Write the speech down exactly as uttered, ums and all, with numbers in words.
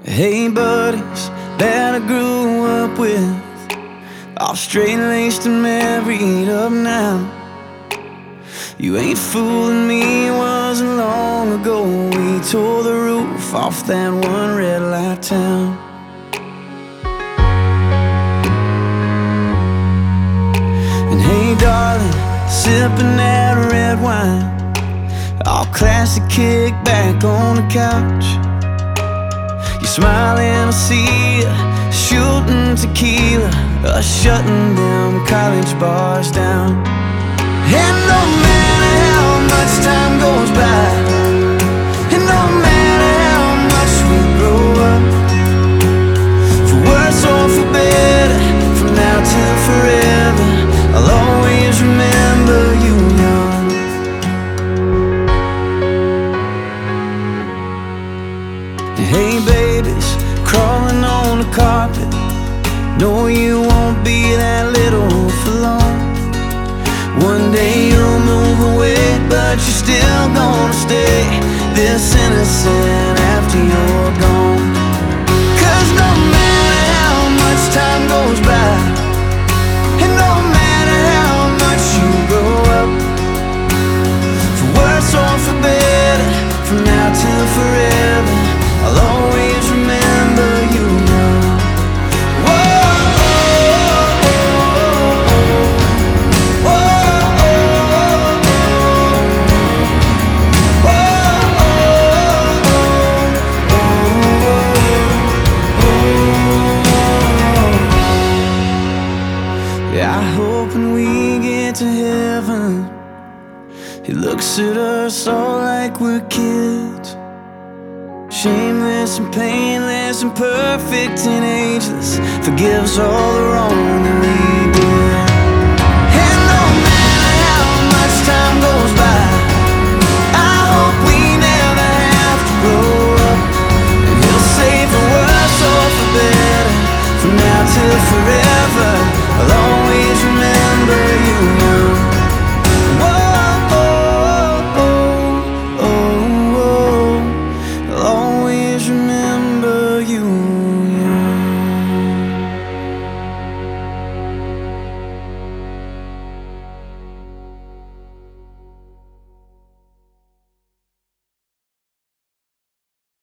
Hey buddies that I grew up with, all straight-laced and married up now. You ain't fooling me, it wasn't long ago we tore the roof off that one red light town. And hey darling, sipping that red wine, all classy, kick back on the couch. You smiling, I see ya, shooting tequila, uh, shutting them college bars down. And no matter how much time goes by, and no matter how much we grow up, for worse or for better, from now till forever, I'll always remember you young. Hey babies, crawling on the carpet, no you won't be that little for long. One day you'll move away, but you're still gonna stay this innocent after you're gone. Cause no matter how much time goes by, and no matter how much you grow up, for worse or for better, from now till forever, I'll always remember you now. Yeah, I hope when we get to heaven, He looks at us all like we're kids, shameless and painless and perfect and ageless, forgives all the wrong that we